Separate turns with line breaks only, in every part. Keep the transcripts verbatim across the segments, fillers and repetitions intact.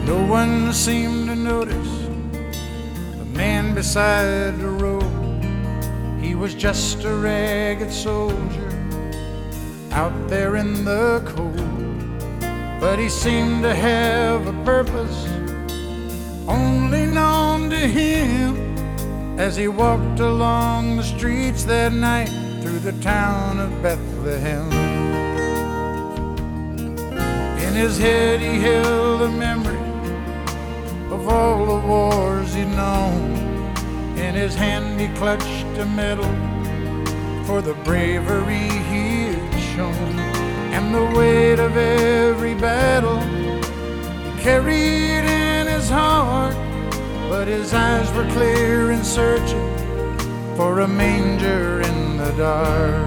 No one seemed to notice the man beside the road. He was just a ragged soldier out there in the cold, but he seemed to have a purpose only known to him as he walked along the streets that night through the town of Bethlehem. In his head he held a memory of all the wars he'd known. In his hand he clutched a medal for the bravery he had shown, and the weight of every battle he carried in his heart. But his eyes were clear and searching for a manger in the dark.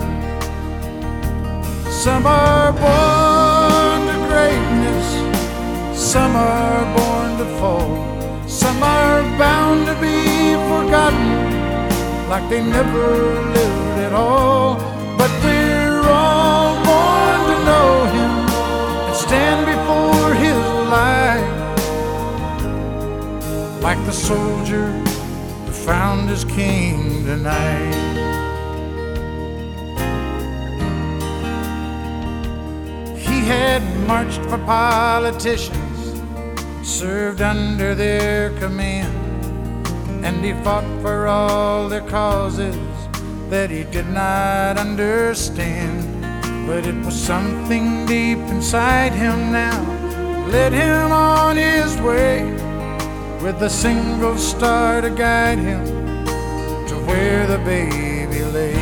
Some are born to greatness, some are born to fall, some are bound to be forgotten like they never lived at all. But we're all born to know him and stand before his light, like the soldier who found his king tonight. He had marched for politicians, served under their command, and he fought for all their causes that he did not understand. But it was something deep inside him now led him on his way, with a single star to guide him to where the baby lay.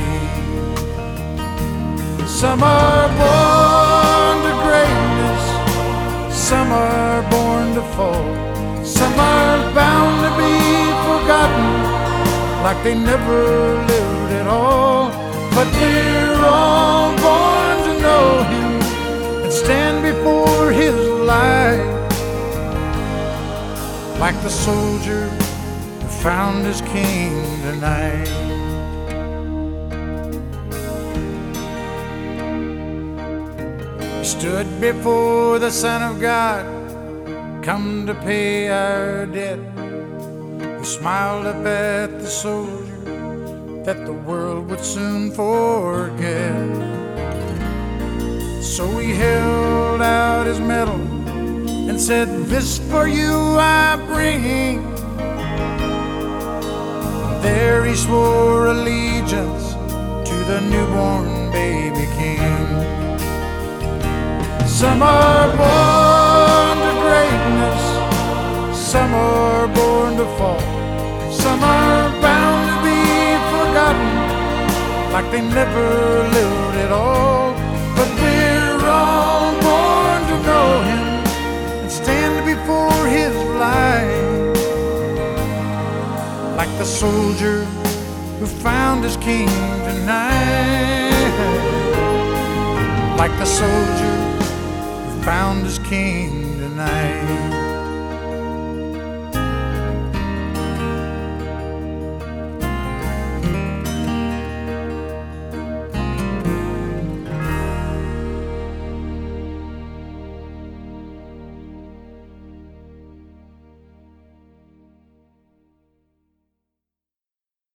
Some are born to greatness, some are born to fall, some are bound to be forgotten like they never lived at all. But we're all born to know him and stand before his light, like the soldier who found his king tonight. He stood before the Son of God, come to pay our debt. He smiled up at the soldier that the world would soon forget. So he held out his medal and said, "This for you I bring." There he swore allegiance to the newborn baby king. Some are born to greatness, some are born to fall, some are bound to be forgotten like they never lived at all. But we're all born to know him and stand before his light, like the soldier who found his king tonight, like the soldier who found his king tonight.